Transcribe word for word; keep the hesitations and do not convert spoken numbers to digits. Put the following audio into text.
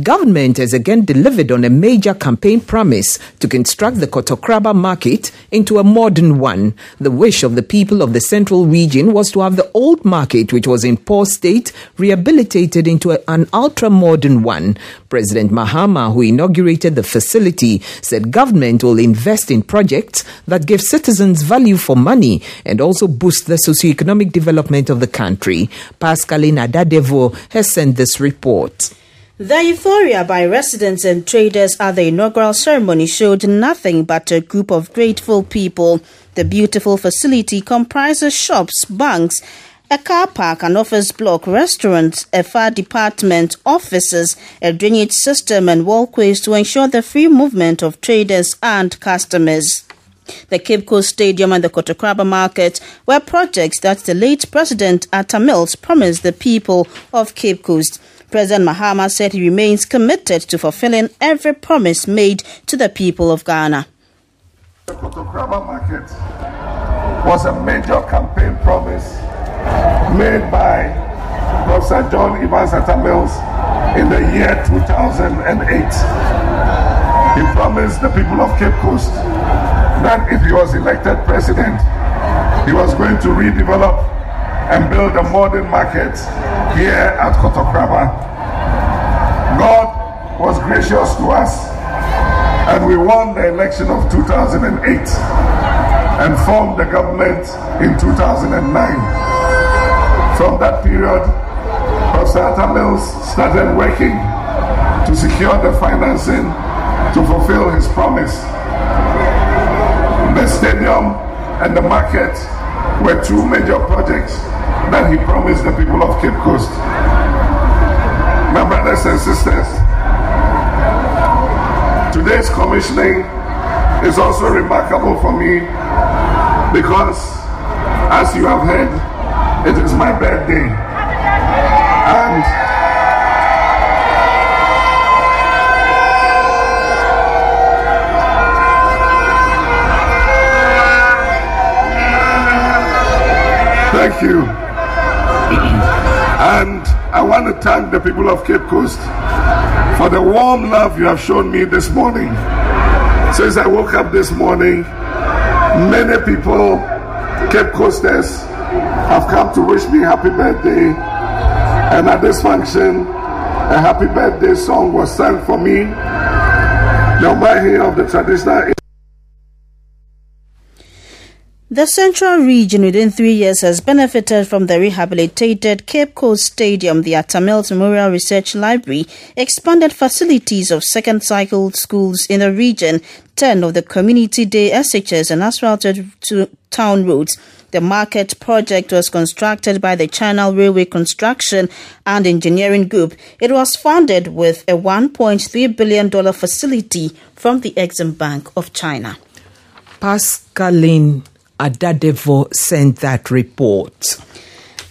government has again delivered on a major campaign promise to construct the Kotokraba market into a modern one. The wish of the people of the central region was to have the old market, which was in poor state, rehabilitated into a, an ultra-modern one. President Mahama, who inaugurated the facility, said government will invest in projects that give citizens value for money and also boost the socio-economic development of the country. Pascaline Adadevo has sent this report. The euphoria by residents and traders at the inaugural ceremony showed nothing but a group of grateful people. The beautiful facility comprises shops, banks, a car park, an office block, restaurants, a fire department, offices, a drainage system and walkways to ensure the free movement of traders and customers. The Cape Coast Stadium and the Kotokraba Market were projects that the late President Atta Mills promised the people of Cape Coast. President Mahama said he remains committed to fulfilling every promise made to the people of Ghana. The Kotokraba Market was a major campaign promise made by Professor John Evans Atta Mills in the year two thousand eight. He promised the people of Cape Coast that if he was elected president, he was going to redevelop and build a modern market here at Kotokraba. God was gracious to us, and we won the election of two thousand eight and formed the government in two thousand nine. From that period, Professor Atta Mills started working to secure the financing to fulfill his promise. The stadium and the market were two major projects that he promised the people of Cape Coast. My brothers and sisters, today's commissioning is also remarkable for me because, as you have heard, it is my birthday. And thank you. And I want to thank the people of Cape Coast for the warm love you have shown me this morning. Since I woke up this morning, many people, Cape Coasters, have come to wish me happy birthday. And at this function, a happy birthday song was sung for me. The Omahi of the traditional. The central region within three years has benefited from the rehabilitated Cape Coast Stadium, the Atta Mills Memorial Research Library, expanded facilities of second cycle schools in the region, ten of the Community Day S H S and asphalted to town roads. The market project was constructed by the China Railway Construction and Engineering Group. It was funded with a one point three billion dollars facility from the Exim Bank of China. Pascaline Adadevo sent that report.